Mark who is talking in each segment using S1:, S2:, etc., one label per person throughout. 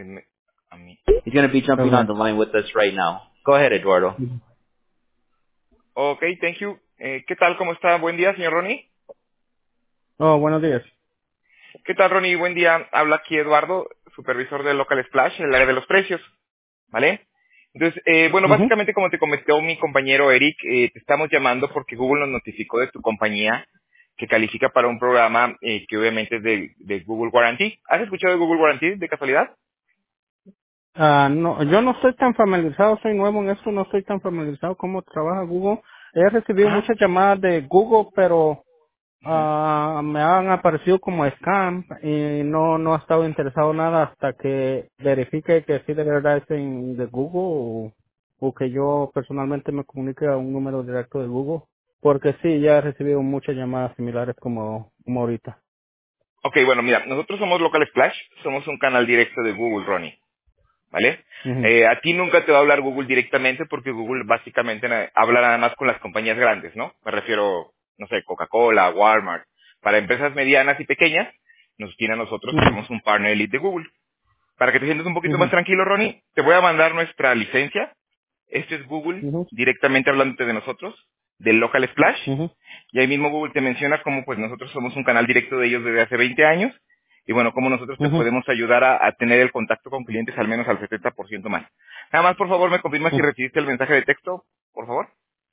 S1: me- a mí. He's going to be jumping on
S2: Okay.
S1: the line with us right now. Go ahead, Eduardo. Ok, thank you. ¿Qué tal? ¿Cómo está? Buen día, señor Ronnie.
S2: Oh, buenos días.
S1: ¿Qué tal, Ronnie? Buen día. Habla aquí Eduardo, supervisor de Local Splash, en el área de los precios. ¿Vale? Entonces, bueno,
S2: Ujú.
S1: básicamente como te comentó mi compañero Eric, te estamos llamando porque Google nos notificó de tu compañía que califica para un programa que obviamente es de Google Guarantee. ¿Has escuchado de Google Guarantee de casualidad?
S2: No, yo no estoy tan familiarizado, soy nuevo en esto, no estoy tan familiarizado cómo trabaja Google. He recibido
S1: Ajá.
S2: muchas llamadas de Google, pero
S1: Ujú.
S2: me han aparecido como scam y no he estado interesado en nada hasta que verifique que sí de verdad es de Google o que yo personalmente me comunique a un número directo de Google, porque sí, ya he recibido muchas llamadas similares como ahorita.
S1: Ok, bueno, mira, nosotros somos Local Splash, somos un canal directo de Google, Ronnie. ¿Vale?
S2: Ujú,
S1: A ti nunca te va a hablar Google directamente porque Google básicamente habla nada más con las compañías grandes, ¿no? Me refiero, no sé, Coca-Cola, Walmart. Para empresas medianas y pequeñas, nos tiene a nosotros que
S2: ujú,
S1: somos un partner elite de Google. Para que te sientas un poquito
S2: ujú,
S1: más tranquilo, Ronnie, te voy a mandar nuestra licencia. Este es Google,
S2: ujú,
S1: directamente hablándote de nosotros, del Local Splash.
S2: ujú.
S1: Y ahí mismo Google te menciona cómo pues nosotros somos un canal directo de ellos desde hace 20 años. Y bueno, cómo nosotros te
S2: Ujú,
S1: podemos ayudar a tener el contacto con clientes al menos al 70% más. Nada más, por favor, me confirma si
S2: ujú.
S1: recibiste el mensaje de texto, por favor.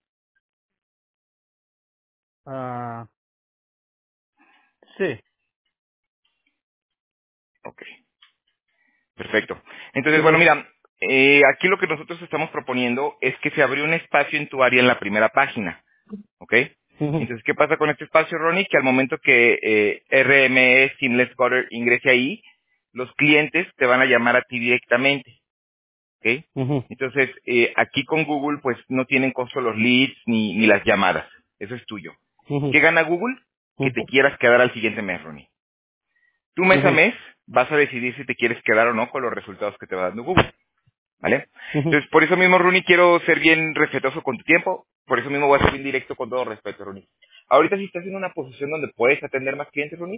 S2: Ah, sí,
S1: Ok, perfecto.
S2: sí
S1: Entonces, bueno,
S2: lo.
S1: mira, aquí lo que nosotros estamos proponiendo es que se abrió un espacio en tu área en la primera página. ¿Ok?
S2: Ujú,
S1: Entonces, ¿qué pasa con este espacio, Ronnie? Que al momento que RME Seamless Gutter ingrese ahí, los clientes te van a llamar a ti directamente. ¿Ok?
S2: ujú,
S1: Entonces, aquí con Google, pues no tienen costo los leads ni las llamadas. Eso es tuyo.
S2: ujú,
S1: ¿Qué gana Google? Que te
S2: ujú,
S1: quieras quedar al siguiente mes, Ronnie. Tú mes a
S2: ujú,
S1: mes vas a decidir si te quieres quedar o no con los resultados que te va dando Google. ¿Vale?
S2: ujú.
S1: Entonces, por eso mismo, Rooney, quiero ser bien respetuoso con tu tiempo. Por eso mismo voy a ser bien directo con todo respeto, Rooney. Ahorita si estás en una posición donde puedes atender más clientes, Rooney.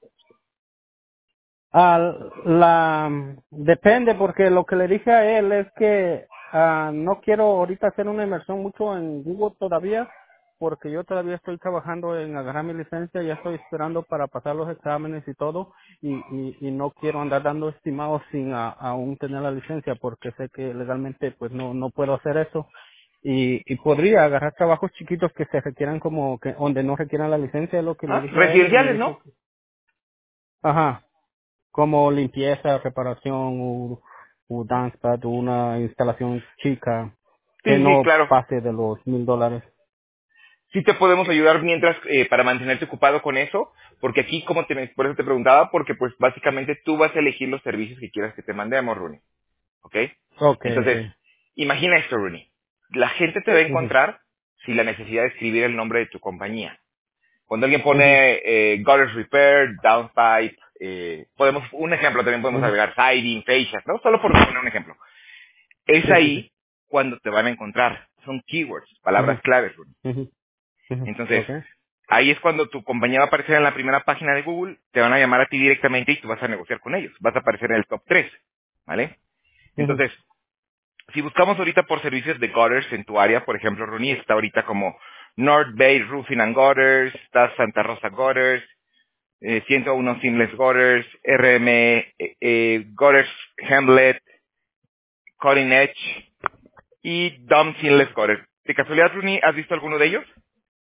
S2: Ah, depende porque lo que le dije a él es que no quiero ahorita hacer una inversión mucho en Google todavía porque yo todavía estoy trabajando en agarrar mi licencia, ya estoy esperando para pasar los exámenes y todo y no quiero andar dando estimados sin aún tener la licencia porque sé que legalmente pues no puedo hacer eso y podría agarrar trabajos chiquitos que se requieran como que donde no requieran la licencia es lo que le
S1: Ah,
S2: dije a él y me
S1: residenciales,
S2: dijo
S1: ¿no?
S2: que, ajá, como limpieza, reparación o dance pad, o una instalación chica que
S1: Sí, sí,
S2: no
S1: claro.
S2: pase de los $1,000.
S1: Sí te podemos ayudar mientras para mantenerte ocupado con eso, porque aquí, por eso te preguntaba, porque pues básicamente tú vas a elegir los servicios que quieras que te mandemos, Rooney. ¿Ok?
S2: Okay,
S1: Entonces,
S2: okay.
S1: imagina esto, Rooney. La gente te va a
S2: Ujú,
S1: encontrar sin la necesidad de escribir el nombre de tu compañía. Cuando alguien
S2: ujú,
S1: pone gutters repair, downpipe, un ejemplo también podemos
S2: ujú,
S1: agregar siding, fascias, ¿no? Solo por poner un ejemplo. Es
S2: sí, sí, sí.
S1: ahí cuando te van a encontrar. Son keywords,
S2: Ujú,
S1: palabras claves, Rudy.
S2: ujú, ujú.
S1: Entonces,
S2: Okay.
S1: ahí es cuando tu compañía va a aparecer en la primera página de Google, te van a llamar a ti directamente y tú vas a negociar con ellos. Vas a aparecer en el top 3, ¿vale?
S2: Ujú,
S1: Entonces, si buscamos ahorita por servicios de gutters en tu área, por ejemplo, Rooney está ahorita como North Bay Roofing and Gutters, está Santa Rosa Gutters, 101 Seamless Gutters, RM Gutters Hamlet, Cutting Edge y Dumb Seamless Gutters. ¿De casualidad, Rooney, has visto alguno de ellos?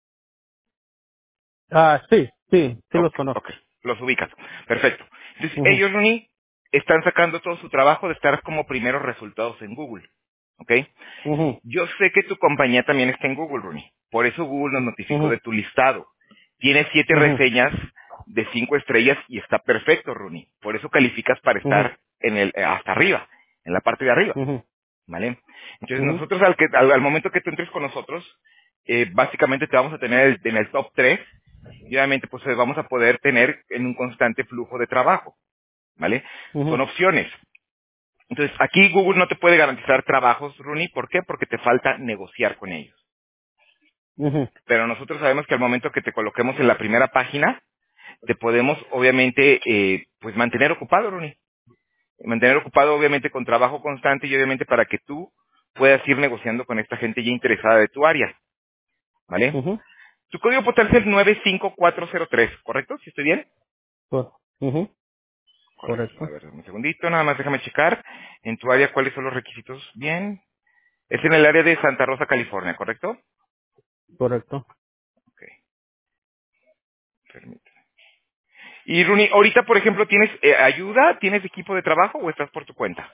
S2: sí, sí, sí
S1: Ok,
S2: los
S1: ok,
S2: conozco.
S1: los ubicas. Perfecto. Entonces,
S2: Ujú,
S1: ellos, Rooney, están sacando todo su trabajo de estar como primeros resultados en Google. ¿Ok?
S2: ujú,
S1: Yo sé que tu compañía también está en Google, Rooney. Por eso Google nos notificó
S2: ujú,
S1: de tu listado. Tiene 7
S2: ujú,
S1: reseñas de 5 estrellas y está perfecto, Rooney. Por eso calificas para
S2: ujú,
S1: estar hasta arriba, en la parte de arriba.
S2: ujú,
S1: ¿Vale? Entonces
S2: ujú,
S1: nosotros al momento que tú entres con nosotros, básicamente te vamos a tener en el top 3 y obviamente pues vamos a poder tener en un constante flujo de trabajo. ¿Vale?
S2: ujú,
S1: Son opciones. Entonces, aquí Google no te puede garantizar trabajos, Rooney. ¿Por qué? Porque te falta negociar con ellos.
S2: ujú,
S1: Pero nosotros sabemos que al momento que te coloquemos en la primera página, te podemos, obviamente, pues mantener ocupado, Rooney. Mantener ocupado obviamente con trabajo constante y obviamente para que tú puedas ir negociando con esta gente ya interesada de tu área, ¿vale?
S2: Ujú.
S1: Tu código postal es el 95403, ¿correcto? ¿Si estoy bien?
S2: Ujú.
S1: Correcto. A
S2: Correcto.
S1: ver, un segundito, nada más déjame checar en tu área cuáles son los requisitos. Bien. Es en el área de Santa Rosa, California, ¿correcto?
S2: Correcto.
S1: Ok, permíteme. Y Rooney, ahorita, por ejemplo, ¿tienes ayuda? ¿Tienes equipo de trabajo o estás por tu cuenta?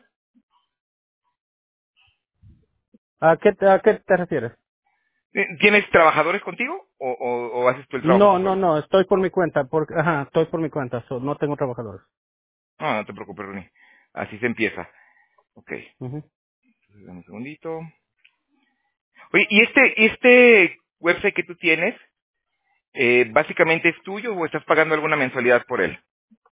S2: A qué te refieres?
S1: ¿Tienes trabajadores contigo o haces tú el trabajo tú
S2: No, no,
S1: solo?
S2: no, estoy por mi cuenta, porque, ajá, estoy por mi cuenta, no tengo trabajadores.
S1: No, no te preocupes, Rooney. Así se empieza. Ok,
S2: Ujú.
S1: dame un segundito. Oye, ¿y este website que tú tienes, básicamente es tuyo o estás pagando alguna mensualidad por él?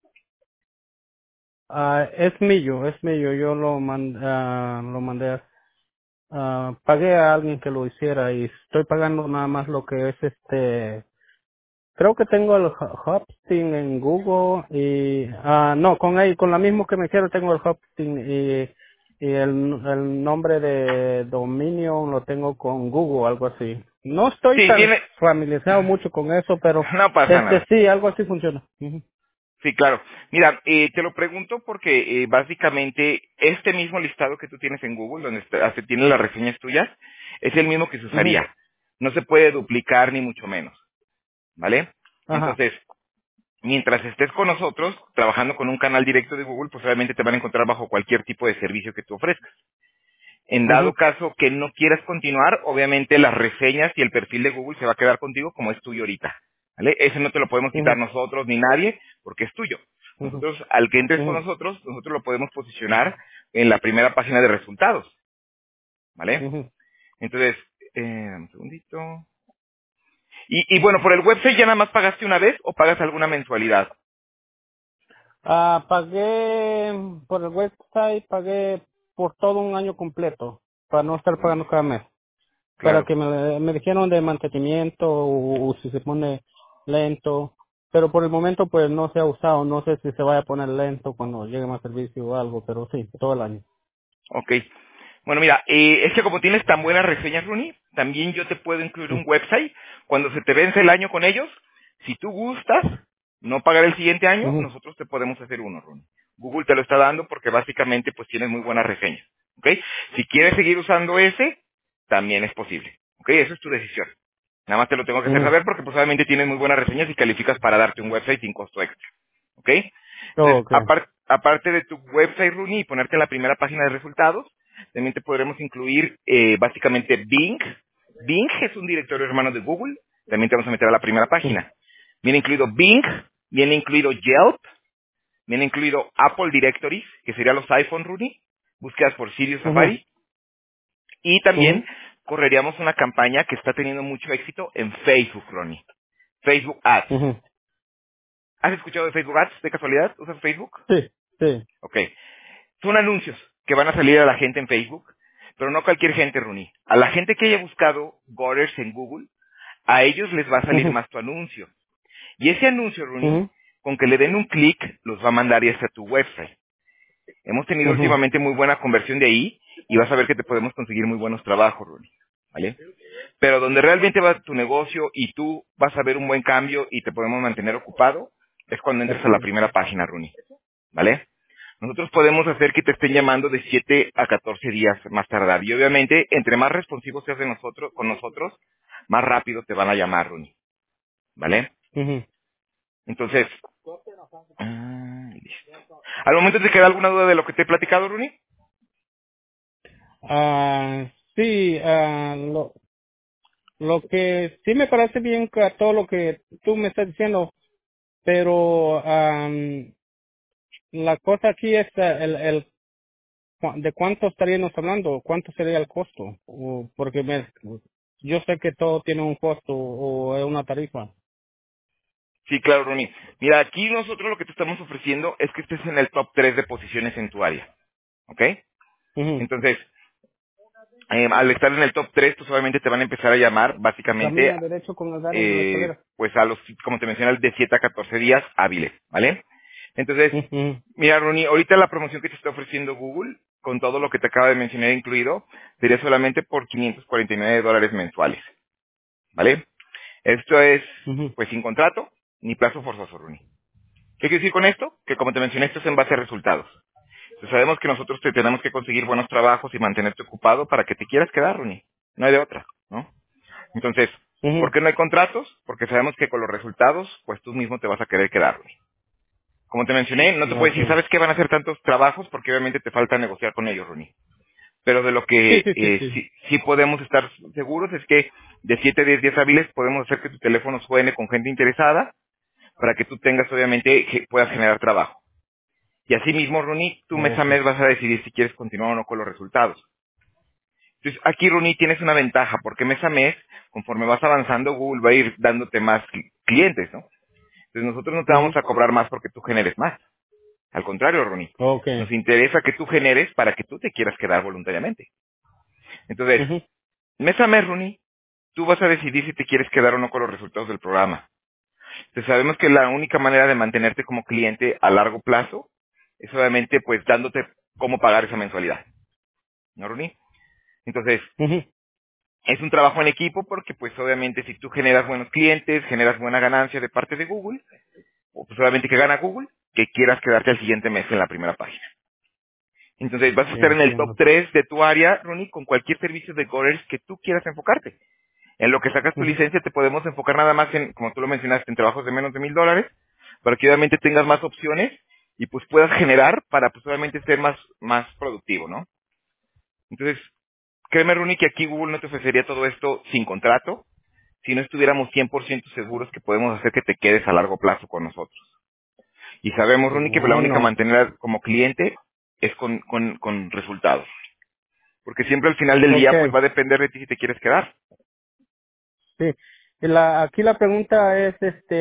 S2: Es mío, yo lo mandé, pagué a alguien que lo hiciera y estoy pagando nada más lo que es creo que tengo el hosting en Google y, no, con la misma que me quiero tengo el hosting y el nombre de dominio lo tengo con Google, algo así. No estoy
S1: Sí,
S2: tan
S1: tiene...
S2: familiarizado mucho con eso, pero
S1: No pasa nada.
S2: sí, algo así funciona. Ujú,
S1: Sí, claro. Mira, te lo pregunto porque básicamente este mismo listado que tú tienes en Google, donde tiene las reseñas tuyas, es el mismo que se
S2: ujú,
S1: usaría. No se puede duplicar ni mucho menos, ¿vale?
S2: ajá,
S1: Entonces, mientras estés con nosotros, trabajando con un canal directo de Google, pues obviamente te van a encontrar bajo cualquier tipo de servicio que tú ofrezcas. En
S2: ujú,
S1: dado caso que no quieras continuar, obviamente las reseñas y el perfil de Google se va a quedar contigo como es tuyo ahorita. ¿Vale? Ese no te lo podemos
S2: ujú,
S1: quitar nosotros ni nadie porque es tuyo.
S2: ujú,
S1: Nosotros, al que entres con
S2: ujú,
S1: nosotros lo podemos posicionar en la primera página de resultados. ¿Vale?
S2: ujú.
S1: Entonces, dame un segundito. Y bueno, por el website ya nada más pagaste una vez o pagas alguna mensualidad.
S2: Pagué por el website, pagué por todo un año completo, para no estar pagando cada mes. Para
S1: Claro.
S2: que me dijeron de mantenimiento o si se pone lento, pero por el momento pues no se ha usado, no sé si se vaya a poner lento cuando llegue más servicio o algo, pero sí, todo el año.
S1: Ok. Bueno, mira, es que como tienes tan buenas reseñas, Rooney, también yo te puedo incluir un website. Cuando se te vence el año con ellos, si tú gustas no pagar el siguiente año,
S2: Ujú,
S1: nosotros te podemos hacer uno, Rooney. Google te lo está dando porque básicamente pues tienes muy buenas reseñas. ¿Ok? Si quieres seguir usando ese, también es posible. ¿Ok? Eso es tu decisión. Nada más te lo tengo que hacer
S2: ujú.
S1: saber porque pues obviamente tienes muy buenas reseñas y calificas para darte un website sin costo extra. ¿Ok?
S2: Oh,
S1: Entonces,
S2: okay.
S1: aparte de tu website, Rooney, y ponerte en la primera página de resultados, también te podremos incluir básicamente Bing. Bing es un directorio hermano de Google. También te vamos a meter a la primera
S2: Ujú,
S1: página. Viene incluido Bing, viene incluido Yelp, viene incluido Apple Directories, que serían los iPhone, Rooney. Búsquedas por Sirius
S2: ujú,
S1: Safari. Y
S2: ujú,
S1: también correríamos una campaña que está teniendo mucho éxito en Facebook, Ronnie. Facebook Ads.
S2: ujú.
S1: ¿Has escuchado de Facebook Ads de casualidad? ¿Usas Facebook?
S2: Sí, sí.
S1: Ok. Son anuncios que van a salir a la gente en Facebook, pero no cualquier gente, Rooney. A la gente que haya buscado Gutters en Google, a ellos les va a salir
S2: Ujú,
S1: más tu anuncio. Y ese anuncio, Rooney,
S2: ujú,
S1: con que le den un clic, los va a mandar ya hasta tu website. Hemos tenido
S2: ujú,
S1: últimamente muy buena conversión de ahí y vas a ver que te podemos conseguir muy buenos trabajos, Rooney. ¿Vale? Pero donde realmente va tu negocio y tú vas a ver un buen cambio y te podemos mantener ocupado, es cuando entres a la primera página, Rooney. ¿Vale? Nosotros podemos hacer que te estén llamando de 7 a 14 días más tardar. Y obviamente, entre más responsivos seas con nosotros, más rápido te van a llamar, Rooney. ¿Vale?
S2: ujú.
S1: Entonces, listo. ¿Al momento te queda alguna duda de lo que te he platicado, Rooney?
S2: Sí, lo que sí me parece bien que todo lo que tú me estás diciendo, pero la cosa aquí es de cuánto estaríamos hablando, cuánto sería el costo, porque yo sé que todo tiene un costo o es una tarifa.
S1: Sí, claro, Rooney. Mira, aquí nosotros lo que te estamos ofreciendo es que estés en el top 3 de posiciones en tu área. ¿Ok?
S2: Ujú.
S1: Entonces, al estar en el top 3, pues obviamente te van a empezar a llamar, básicamente,
S2: Camina derecho con el agarre de la escalera.
S1: pues a los, como te mencioné, de 7 a 14 días hábiles, ¿vale? Entonces,
S2: Ujú.
S1: mira, Ronnie, ahorita la promoción que te está ofreciendo Google, con todo lo que te acaba de mencionar incluido, sería solamente por $549 mensuales, ¿vale? Esto es,
S2: Ujú.
S1: pues, sin contrato ni plazo forzoso, Ronnie. ¿Qué quiere decir con esto? Que como te mencioné, esto es en base a resultados. Entonces, sabemos que nosotros te tenemos que conseguir buenos trabajos y mantenerte ocupado para que te quieras quedar, Ronnie. No hay de otra, ¿no? Entonces, ¿por
S2: Ujú.
S1: qué no hay contratos? Porque sabemos que con los resultados, pues tú mismo te vas a querer quedar, Ronnie. Como te mencioné, no te puedo decir,
S2: Okay.
S1: ¿sabes qué van a hacer tantos trabajos? Porque obviamente te falta negociar con ellos, Ronnie. Pero de lo
S2: Sí,
S1: que
S2: sí, sí, sí.
S1: sí podemos estar seguros es que de 7 a 10 días hábiles podemos hacer que tu teléfono suene con gente interesada para que tú tengas, obviamente, que puedas generar trabajo. Y así mismo, Ronnie, tú mes a
S2: Okay.
S1: mes vas a decidir si quieres continuar o no con los resultados. Entonces, aquí, Ronnie, tienes una ventaja, porque mes a mes, conforme vas avanzando, Google va a ir dándote más clientes, ¿no? Entonces, nosotros no te vamos
S2: Ujú.
S1: a cobrar más porque tú generes más. Al contrario, Ronnie, nos
S2: Okay.
S1: interesa que tú generes para que tú te quieras quedar voluntariamente. Entonces,
S2: Ujú.
S1: mes a mes, Ronnie, tú vas a decidir si te quieres quedar o no con los resultados del programa. Entonces, sabemos que la única manera de mantenerte como cliente a largo plazo es obviamente pues dándote cómo pagar esa mensualidad. ¿No, Ronnie? Entonces,
S2: Ujú.
S1: es un trabajo en equipo porque pues obviamente si tú generas buenos clientes, generas buena ganancia de parte de Google, o pues obviamente que gana Google, que quieras quedarte al siguiente mes en la primera página. Entonces vas a estar en el top
S2: Entiendo.
S1: 3 de tu área, Ronnie, con cualquier servicio de Gorers que tú quieras enfocarte. En lo que sacas tu
S2: Ujú.
S1: licencia te podemos enfocar nada más en, como tú lo mencionaste, en trabajos de menos de $1,000, para que obviamente tengas más opciones y pues puedas generar para pues obviamente ser más productivo, ¿no? Entonces, créeme, Rooney, que aquí Google no te ofrecería todo esto sin contrato, si no estuviéramos 100% seguros que podemos hacer que te quedes a largo plazo con nosotros. Y sabemos, Rooney, que la
S2: Oh,
S1: única
S2: no.
S1: manera como cliente es con resultados. Porque siempre al final del día pues
S2: Okay.
S1: va a depender de ti si te quieres quedar.
S2: Sí. Aquí la pregunta es,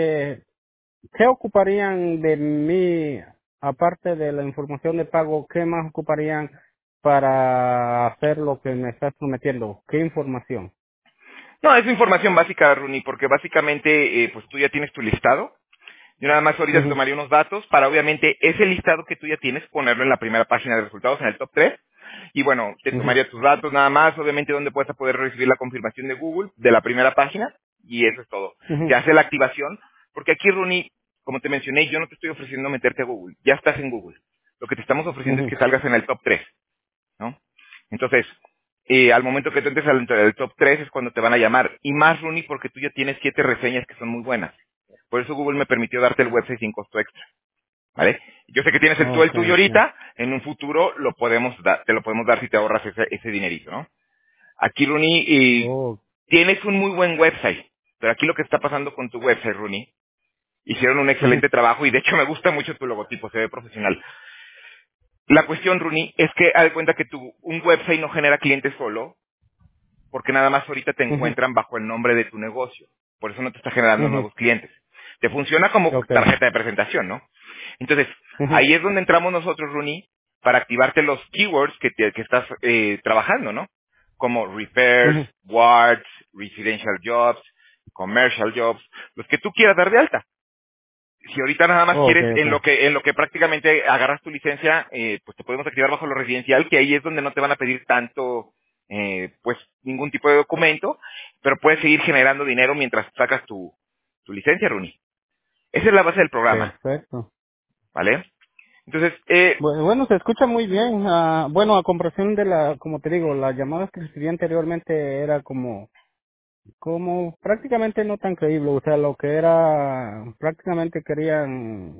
S2: ¿qué ocuparían de mí, aparte de la información de pago, qué más ocuparían para hacer lo que me estás prometiendo? ¿Qué información?
S1: No, es información básica, Rooney, porque básicamente pues tú ya tienes tu listado. Yo nada más ahorita te
S2: Ujú.
S1: tomaría unos datos para obviamente ese listado que tú ya tienes ponerlo en la primera página de resultados en el top 3. Y bueno, te
S2: Ujú.
S1: tomaría tus datos nada más, obviamente donde puedas poder recibir la confirmación de Google de la primera página y eso es todo. Se
S2: Ujú.
S1: hace la activación porque aquí, Rooney, como te mencioné, yo no te estoy ofreciendo meterte a Google. Ya estás en Google. Lo que te estamos ofreciendo es
S2: Ujú.
S1: que salgas en el top 3. ¿No? Entonces, al momento que tú entres al top 3 es cuando te van a llamar. Y más, Rooney, porque tú ya tienes 7 reseñas que son muy buenas. Por eso Google me permitió darte el website sin costo extra. ¿Vale? Yo sé que tienes tú el tuyo
S2: Okay, sí.
S1: ahorita, en un futuro te lo podemos dar si te ahorras ese dinerito, ¿no? Aquí, Rooney,
S2: Oh.
S1: tienes un muy buen website, pero aquí lo que está pasando con tu website, Rooney, hicieron un
S2: Ujú.
S1: excelente trabajo y de hecho me gusta mucho tu logotipo, se ve profesional. La cuestión, Rooney, es que haz de cuenta que un website no genera clientes solo, porque nada más ahorita te
S2: Ujú.
S1: encuentran bajo el nombre de tu negocio. Por eso no te está generando
S2: Ujú.
S1: nuevos clientes. Te funciona como
S2: Okay.
S1: tarjeta de presentación, ¿no? Entonces,
S2: Ujú.
S1: ahí es donde entramos nosotros, Rooney, para activarte los keywords que estás trabajando, ¿no? Como repairs,
S2: Ujú.
S1: wards, residential jobs, commercial jobs, los que tú quieras dar de alta. Si ahorita nada más quieres
S2: Okay, okay.
S1: en lo que prácticamente agarras tu licencia, pues te podemos activar bajo lo residencial, que ahí es donde no te van a pedir tanto, pues ningún tipo de documento, pero puedes seguir generando dinero mientras sacas tu licencia, Rooney. Esa es la base del programa,
S2: Perfecto.
S1: ¿vale? Entonces,
S2: Bueno, se escucha muy bien. Bueno, a comparación de como te digo, las llamadas que recibí anteriormente era como prácticamente no tan creíble. O sea, lo que era, prácticamente querían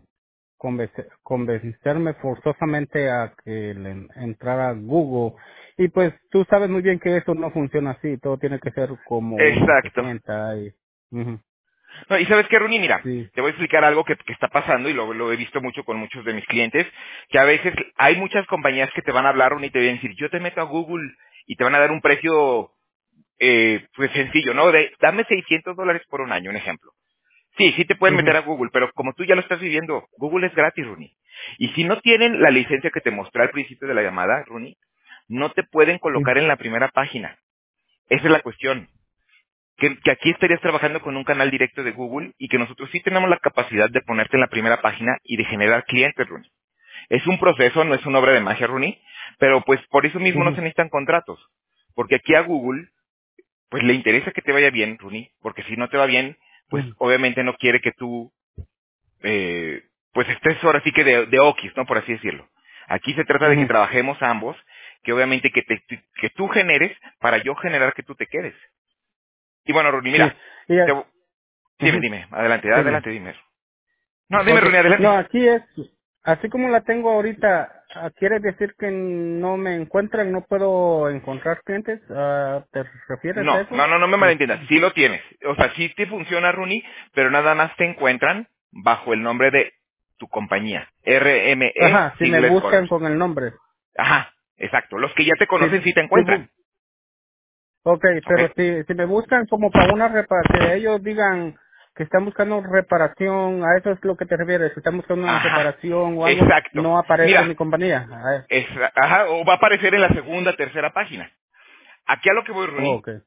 S2: convencerme forzosamente a que le entrara a Google. Y pues tú sabes muy bien que eso no funciona así. Todo tiene que ser como uno se
S1: exacto.
S2: sienta y, ujú.
S1: No, y sabes qué, Rooney, mira,
S2: Sí.
S1: te voy a explicar algo que está pasando y lo he visto mucho con muchos de mis clientes, que a veces hay muchas compañías que te van a hablar, Rooney, y te van a decir, yo te meto a Google y te van a dar un precio pues sencillo, ¿no? Dame $600 por un año, un ejemplo. Sí, sí te pueden
S2: Ujú.
S1: meter a Google, pero como tú ya lo estás viviendo, Google es gratis, Rooney. Y si no tienen la licencia que te mostré al principio de la llamada, Rooney, no te pueden
S2: Ujú.
S1: colocar en la primera página. Esa es la cuestión. que aquí estarías trabajando con un canal directo de Google y que nosotros sí tenemos la capacidad de ponerte en la primera página y de generar clientes, Rooney. Es un proceso, no es una obra de magia, Rooney, pero pues por eso mismo no se
S2: Ujú,
S1: necesitan contratos. Porque aquí a Google, pues le interesa que te vaya bien, Rooney, porque si no te va bien, pues
S2: ujú,
S1: obviamente no quiere que tú, eh, pues estés ahora sí que de okis, ¿no? Por así decirlo. Aquí se trata de que
S2: ujú.
S1: trabajemos ambos, que obviamente que tú generes para yo generar que tú te quedes. Y bueno, Rooney,
S2: Sí,
S1: mira,
S2: y,
S1: te, dime,
S2: ujú,
S1: dime, adelante,
S2: dime.
S1: adelante, dime. No, dime,
S2: Okay.
S1: Rooney,
S2: No,
S1: adelante.
S2: aquí es, así como la tengo ahorita, ¿quiere decir que no me encuentran, no puedo encontrar clientes? ¿Te refieres a
S1: No,
S2: eso?
S1: no, no, no me
S2: Sí.
S1: malentiendas. Sí lo tienes. O sea, sí te funciona, Rooney, pero nada más te encuentran bajo el nombre de tu compañía. RME
S2: Ajá, si me
S1: Singles
S2: buscan
S1: Colors.
S2: con el nombre.
S1: Ajá, exacto. Los que ya te
S2: Sí,
S1: conocen sí te
S2: sí,
S1: encuentran.
S2: okay,
S1: ¿Ok?
S2: pero si me buscan como para una que ellos digan que están buscando reparación, a eso es lo que te refieres, si están buscando una
S1: Ajá,
S2: reparación o algo,
S1: exacto.
S2: no aparece
S1: Mira,
S2: mi compañía.
S1: ajá, o va a aparecer en la segunda, tercera página. Aquí a lo que voy, Rooney,
S2: Okay.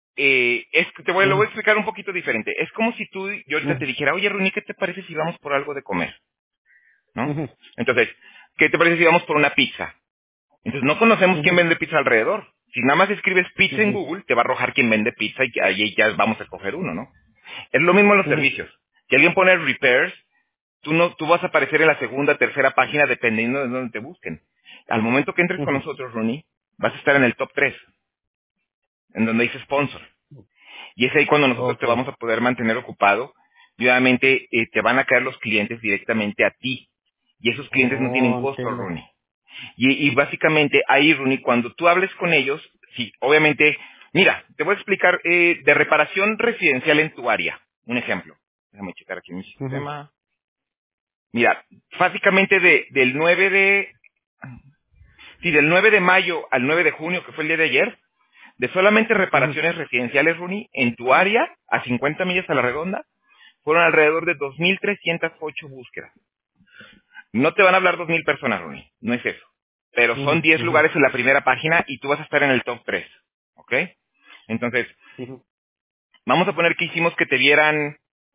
S1: lo voy a
S2: Ujú,
S1: explicar un poquito diferente. Es como si yo ahorita
S2: ujú,
S1: te dijera, oye, Rooney, ¿qué te parece si vamos por algo de comer? ¿No?
S2: ujú,
S1: Entonces, ¿qué te parece si vamos por una pizza? Entonces no conocemos quién
S2: ujú,
S1: vende pizza alrededor. Si nada más escribes pizza en
S2: ujú,
S1: Google, te va a arrojar quién vende pizza y que ahí ya vamos a coger uno, ¿no? Es lo mismo en los
S2: ujú,
S1: servicios. Si alguien pone repairs, tú vas a aparecer en la segunda, tercera página dependiendo de dónde te busquen. Al momento que entres con
S2: ujú.
S1: nosotros, Ronnie, vas a estar en el top 3, en donde dice sponsor. Y es ahí cuando nosotros te
S2: Okay.
S1: vamos a poder mantener ocupado. Y obviamente te van a caer los clientes directamente a ti. Y esos clientes no tienen
S2: Oh,
S1: costo,
S2: entiendo.
S1: Ronnie. Y básicamente ahí, Rooney, cuando tú hables con ellos, sí, obviamente, mira, te voy a explicar de reparación residencial en tu área. Un ejemplo. Déjame checar aquí en mi
S2: Ujú,
S1: sistema. Mira, básicamente del 9 de, sí, del 9 de mayo al 9 de junio, que fue el día de ayer, de solamente
S2: ujú,
S1: reparaciones residenciales, Rooney, en tu área, a 50 millas a la redonda, fueron alrededor de 2.308 búsquedas. No te van a hablar 2.000 personas, Rooney. No es eso. Pero
S2: ujú,
S1: son 10
S2: ujú,
S1: lugares en la primera página y tú vas a estar en el top 3. ¿Ok? Entonces,
S2: ujú.
S1: vamos a poner que hicimos que te vieran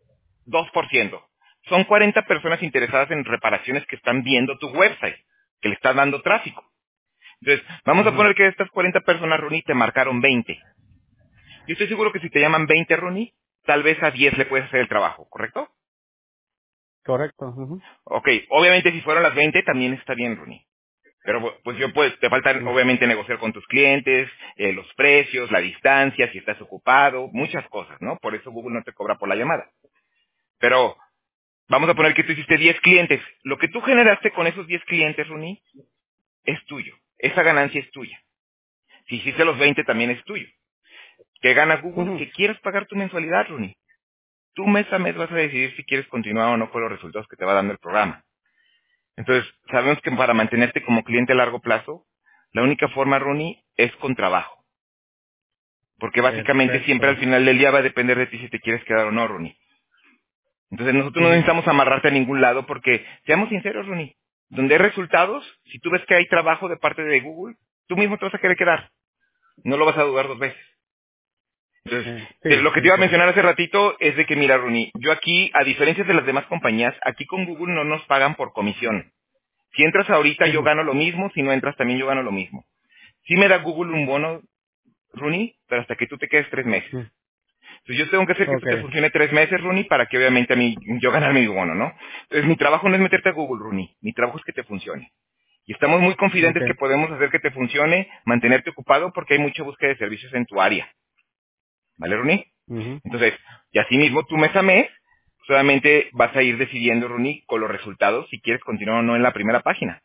S1: 2%. Son 40 personas interesadas en reparaciones que están viendo tu website, que le estás dando tráfico. Entonces, vamos a
S2: Ujú.
S1: poner que de estas 40 personas, Rooney, te marcaron 20. Yo estoy seguro que si te llaman 20, Rooney, tal vez a 10 le puedes hacer el trabajo, ¿correcto?
S2: Correcto. Ujú,
S1: Ok, obviamente si fueron las 20 también está bien, Rooney. Pero pues te falta
S2: ujú.
S1: obviamente negociar con tus clientes, los precios, la distancia, si estás ocupado, muchas cosas, ¿no? Por eso Google no te cobra por la llamada. Pero vamos a poner que tú hiciste 10 clientes. Lo que tú generaste con esos 10 clientes, Rooney, es tuyo. Esa ganancia es tuya. Si hiciste los 20 también es tuyo. ¿Qué gana Google?
S2: Ujú.
S1: Que quieras pagar tu mensualidad, Rooney. Tú mes a mes vas a decidir si quieres continuar o no con los resultados que te va dando el programa. Entonces, sabemos que para mantenerte como cliente a largo plazo, la única forma, Rooney, es con trabajo. Porque básicamente siempre al
S2: Perfecto.
S1: final del día va a depender de ti si te quieres quedar o no, Rooney. Entonces nosotros no
S2: Ujú.
S1: necesitamos amarrarte a ningún lado porque, seamos sinceros, Rooney, donde hay resultados, si tú ves que hay trabajo de parte de Google, tú mismo te vas a querer quedar. No lo vas a dudar dos veces. Entonces,
S2: Sí,
S1: lo que te
S2: sí,
S1: iba a
S2: sí.
S1: mencionar hace ratito es de que, mira, Rooney, yo aquí, a diferencia de las demás compañías, aquí con Google no nos pagan por comisión. Si entras ahorita yo
S2: Ujú.
S1: gano lo mismo, si no entras también yo gano lo mismo. Sí me da Google un bono, Rooney, pero hasta que tú te quedes 3 meses.
S2: Ujú.
S1: Entonces yo tengo que hacer que esto te
S2: Okay,
S1: funcione 3 meses, Rooney, para que obviamente a mí, yo ganar mi bono, ¿no? Entonces mi trabajo no es meterte a Google, Rooney. Mi trabajo es que te funcione. Y estamos muy confidentes
S2: okay.
S1: que podemos hacer que te funcione, mantenerte ocupado, porque hay mucha búsqueda de servicios en tu área. ¿Vale, Rooney?
S2: Ujú.
S1: Entonces, y así mismo tú mes a mes, solamente vas a ir decidiendo, Rooney, con los resultados, si quieres continuar o no en la primera página.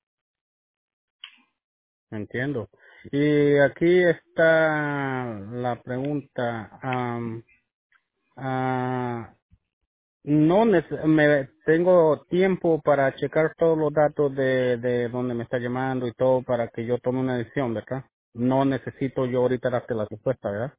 S2: Entiendo. Y aquí está la pregunta. Ah, no me tengo tiempo para checar todos los datos de donde me está llamando y todo para que yo tome una decisión, ¿verdad? No necesito yo ahorita darte la respuesta, ¿verdad?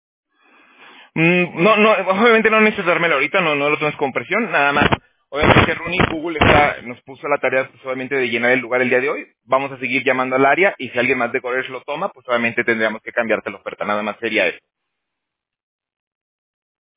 S1: No, no, obviamente no necesitas dármelo ahorita, no lo tomes con presión, nada más. Obviamente Rooney, Google nos puso la tarea solamente de llenar el lugar el día de hoy. Vamos a seguir llamando al área y si alguien más de Coresh lo toma, pues obviamente tendríamos que cambiarte la oferta, nada más sería eso.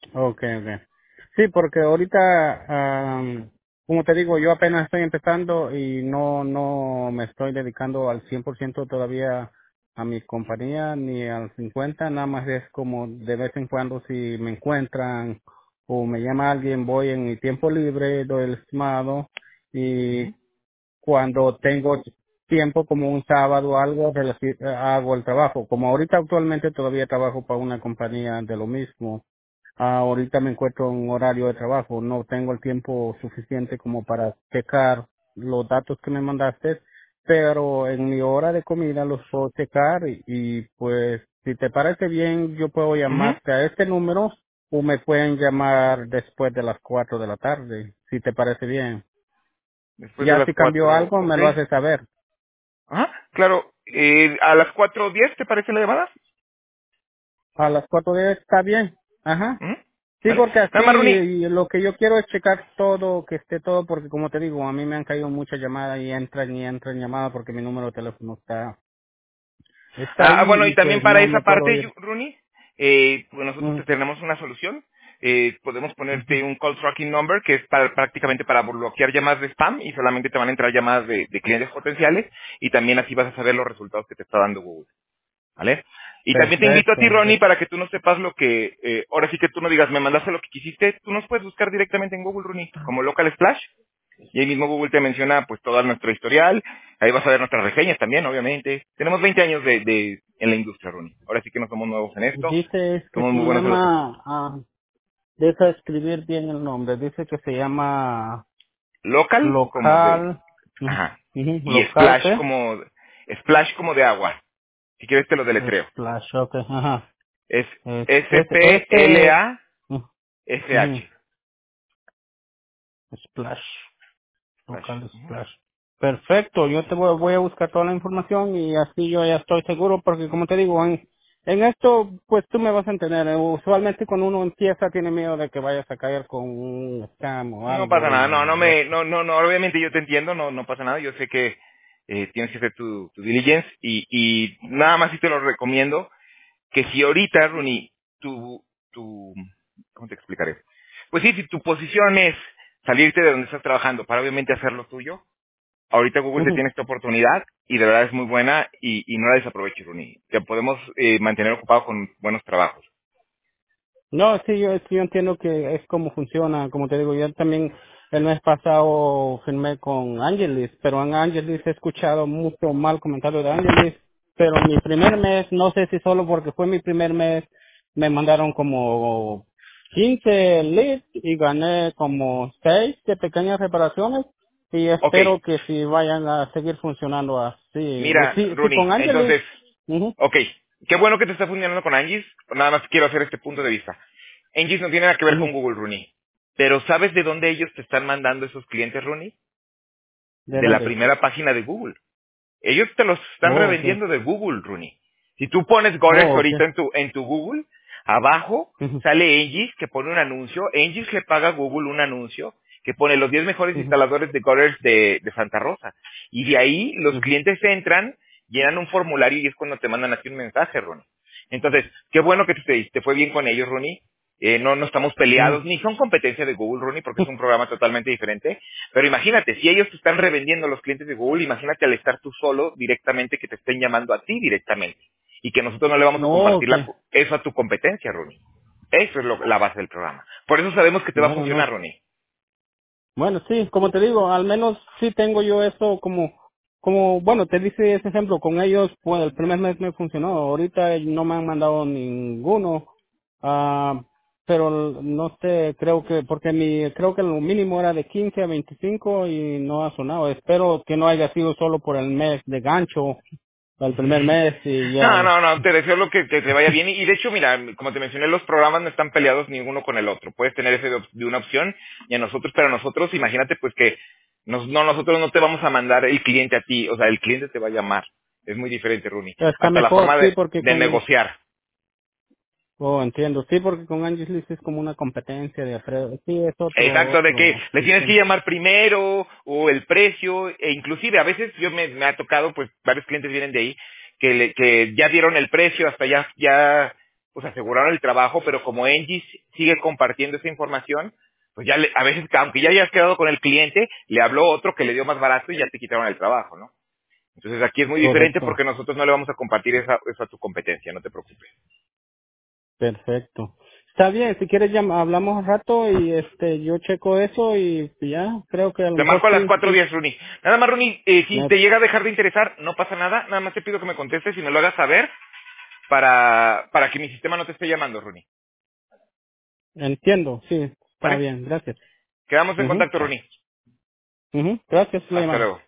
S2: Okay, okay. Sí, porque ahorita, como te digo, yo apenas estoy empezando y no me estoy dedicando al 100% todavía a mi compañía ni al 50, nada más es como de vez en cuando si me encuentran o me llama alguien, voy en mi tiempo libre, doy el estimado y
S1: Ujú,
S2: cuando tengo tiempo como un sábado o algo, hago el trabajo. Como ahorita actualmente todavía trabajo para una compañía de lo mismo. Ahorita me encuentro en horario de trabajo, no tengo el tiempo suficiente como para checar los datos que me mandaste, pero en mi hora de comida los puedo checar pues si te parece bien yo puedo
S1: ujú.
S2: llamarte a este número o me pueden llamar después de las 4 de la tarde, si te parece bien.
S1: Después de
S2: Ya
S1: las
S2: si cambió
S1: 4,
S2: algo me
S1: ok.
S2: lo haces saber.
S1: Ajá, claro. ¿A las 4:10 te parece la llamada?
S2: A las 4 de está bien. Ajá.
S1: Ujú,
S2: Sí,
S1: ¿vale?
S2: porque así
S1: Nada más, Ronnie.
S2: y lo que yo quiero es checar todo, que esté todo, porque como te digo, a mí me han caído muchas llamadas y entran llamadas porque mi número de teléfono está
S1: Bueno,
S2: ahí
S1: y
S2: y
S1: también
S2: pues
S1: para
S2: no
S1: esa
S2: me puedo
S1: parte,
S2: ir.
S1: Rooney, pues nosotros
S2: Mm,
S1: te tenemos una solución. Podemos
S2: ujú.
S1: ponerte un call tracking number que es prácticamente para bloquear llamadas de spam y solamente te van a entrar llamadas de clientes potenciales y también así vas a saber los resultados que te está dando Google, ¿vale? Y también te invito a
S2: Perfecto.
S1: ti, Ronnie, para que tú no sepas lo que, ahora sí que tú no digas, me mandaste lo que quisiste, tú nos puedes buscar directamente en Google, Ronnie, como Local Splash. Y ahí mismo Google te menciona pues todo nuestro historial. Ahí vas a ver nuestras reseñas también, obviamente. Tenemos 20 años en la industria, Ronnie. Ahora sí que no somos nuevos en esto.
S2: Dice es que
S1: Somos
S2: se
S1: muy buenos en lo que...
S2: llama, deja escribir bien el nombre, dice que se llama
S1: Local, como de...
S2: local, ujú,
S1: Ajá.
S2: ujú,
S1: Y
S2: local
S1: splash
S2: qué?
S1: como... Splash como de agua. Si quieres te lo deletreo.
S2: Splash, okay, ajá.
S1: Es
S2: S,
S1: S-P-L-A-S-H.
S2: ujú, ujú, Splash.
S1: Splash.
S2: Local
S1: Ujú.
S2: Splash. Perfecto, yo te voy a buscar toda la información y así yo ya estoy seguro porque como te digo, en esto pues tú me vas a entender. Usualmente cuando uno empieza tiene miedo de que vayas a caer con un scam o
S1: No pasa
S2: algo
S1: nada, no, no
S2: y
S1: me,
S2: eso.
S1: no, no, no, obviamente yo te entiendo, no, no pasa nada, yo sé que tienes que hacer tu diligence y nada más sí te lo recomiendo, que si ahorita, Rooney, tu, ¿cómo te explicaré? Pues sí, si tu posición es salirte de donde estás trabajando para obviamente hacer lo tuyo, ahorita Google te
S2: Ujú.
S1: tiene esta oportunidad y de verdad es muy buena y no la desaproveches, Rooney. Te podemos mantener ocupado con buenos trabajos.
S2: No, sí, yo entiendo que es como funciona. Como te digo, yo también el mes pasado firmé con Angelis, pero en Angelis he escuchado mucho mal comentario de Angelis. Pero mi primer mes, no sé si solo porque fue mi primer mes, me mandaron como 15 leads y gané como 6 de pequeñas reparaciones. Y
S1: Ok,
S2: espero que si vayan a seguir funcionando así.
S1: mira,
S2: Sí,
S1: Rooney,
S2: con Angelis.
S1: entonces,
S2: Ujú,
S1: ok, qué bueno que te está funcionando con Angie's, nada más quiero hacer este punto de vista. Angie's no tiene nada que ver
S2: ujú.
S1: con Google, Rooney. Pero ¿sabes de dónde ellos te están mandando esos clientes, Rooney?
S2: ¿De
S1: De la
S2: dónde?
S1: primera página de Google. Ellos te los están
S2: Oh, okay.
S1: revendiendo de Google, Rooney. Si tú pones Goddess
S2: Oh, okay.
S1: ahorita en tu Google, abajo
S2: Ujú,
S1: sale Engis que pone un anuncio. Engis le paga a Google un anuncio que pone los 10 mejores
S2: ujú.
S1: instaladores de Goddess de Santa Rosa. Y de ahí los
S2: Ujú.
S1: clientes entran, llenan un formulario y es cuando te mandan a ti un mensaje, Rooney. Entonces, qué bueno que te fue bien con ellos, Rooney. No estamos
S2: Ujú.
S1: peleados, ni son competencia de Google, Rooney, porque es un programa totalmente diferente. Pero imagínate, si ellos te están revendiendo los clientes de Google, imagínate al estar tú solo directamente que te estén llamando a ti directamente. Y que nosotros no le vamos a
S2: No,
S1: compartir
S2: okay.
S1: eso a tu competencia, Rooney. Eso es la base del programa. Por eso sabemos que te va a
S2: Bueno, no.
S1: funcionar, Rooney.
S2: Bueno, sí, como te digo, al menos sí tengo yo eso bueno, te dice ese ejemplo, con ellos, pues el primer mes me funcionó, ahorita no me han mandado ninguno, pero no sé, creo que lo mínimo era de 15 a 25 y no ha sonado, espero que no haya sido solo por el mes de gancho, el primer mes y
S1: No,
S2: ya.
S1: no, no, te deseo lo que te vaya bien. Y de hecho, mira, como te mencioné, los programas no están peleados ni uno con el otro. Puedes tener ese de una opción y a nosotros, pero a nosotros, imagínate pues que nosotros no te vamos a mandar el cliente a ti, o sea, el cliente te va a llamar. Es muy diferente, Rooney.
S2: Está
S1: Hasta la
S2: mejor,
S1: forma
S2: sí, porque
S1: de negociar.
S2: Oh, entiendo. Sí, porque con Angie List es como una competencia de Alfredo. Sí, es
S1: Exacto, de que le tienes que
S2: sistema.
S1: llamar primero o el precio, e inclusive a veces me ha tocado, pues varios clientes vienen de ahí, que ya dieron el precio, hasta ya pues aseguraron el trabajo, pero como Engie sigue compartiendo esa información, pues ya a veces, aunque ya hayas quedado con el cliente, le habló otro que le dio más barato y ya te quitaron el trabajo, ¿no? Entonces aquí es muy diferente
S2: Correcto.
S1: porque nosotros no le vamos a compartir eso a tu competencia, no te preocupes.
S2: Perfecto. Está bien, si quieres hablamos un rato y yo checo eso y ya, creo que a lo
S1: Te
S2: mejor
S1: marco a las
S2: sí,
S1: 4:10, Rooney. Nada más, Rooney, si
S2: me
S1: te llega a dejar de interesar, no pasa nada. Nada más te pido que me contestes y me lo hagas saber para que mi sistema no te esté llamando, Rooney.
S2: entiendo, sí, está
S1: ¿Vale?
S2: bien, gracias.
S1: Quedamos en
S2: Mhm.
S1: contacto, Rooney.
S2: Gracias por la
S1: Hasta
S2: llamada.
S1: luego.